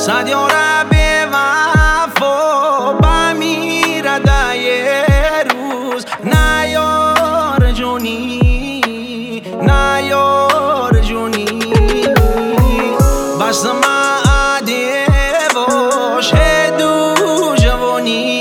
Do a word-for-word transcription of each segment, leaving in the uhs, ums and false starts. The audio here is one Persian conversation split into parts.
صد یاره به وفا بمیرد یه روز. نه یار جونی، نه یار جونی، بس معده باش هدو جوانی،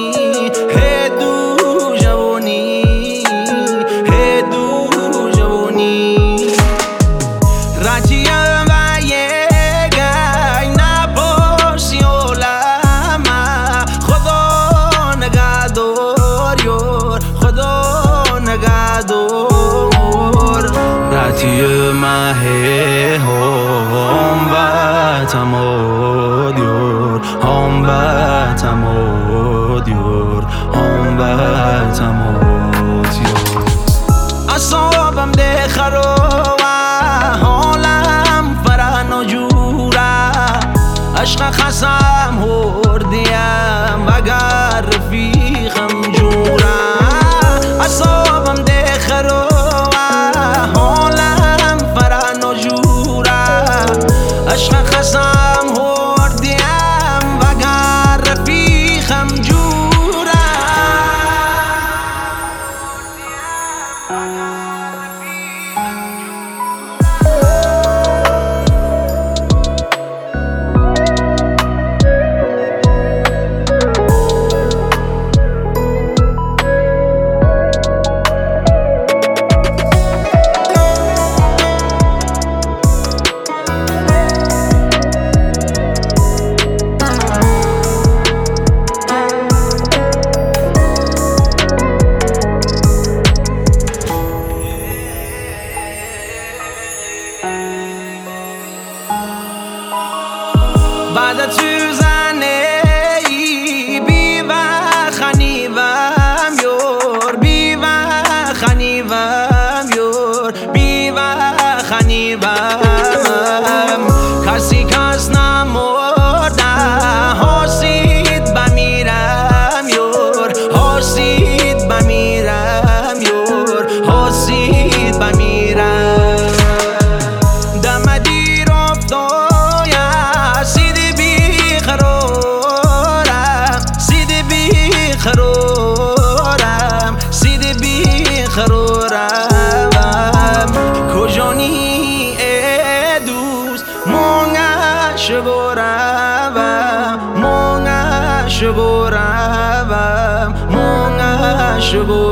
هدو جوانی، هدو جوانی. رجیم و یه گای نباشی علما، خدا نگهدار یار، خدا نگهدار. رتی مه هم بتماد یار، هم بتماد یار، هم بتماد یار. اصابم ده خراب حالم فرا نجوره، عشق خسم هردیم وگر رفیقم جوره. اصابم ده خراب حالم فرا نجوره، عشق خسم هردیم وگر رفیقم جوره. بعد tusen ای بی وقت خنیوم یار، بی وقت خنیوم یار، بی وقت خنیوم. کسی کس نمرده حاسید بمیرم یار، حاسید بمیرم یار، حاسید بمیرم. دم دیر افتاد خرورم، سید بی خرورم. کجانی ای دوست مونگش گورم، مونگش گورم، مونگش گورم.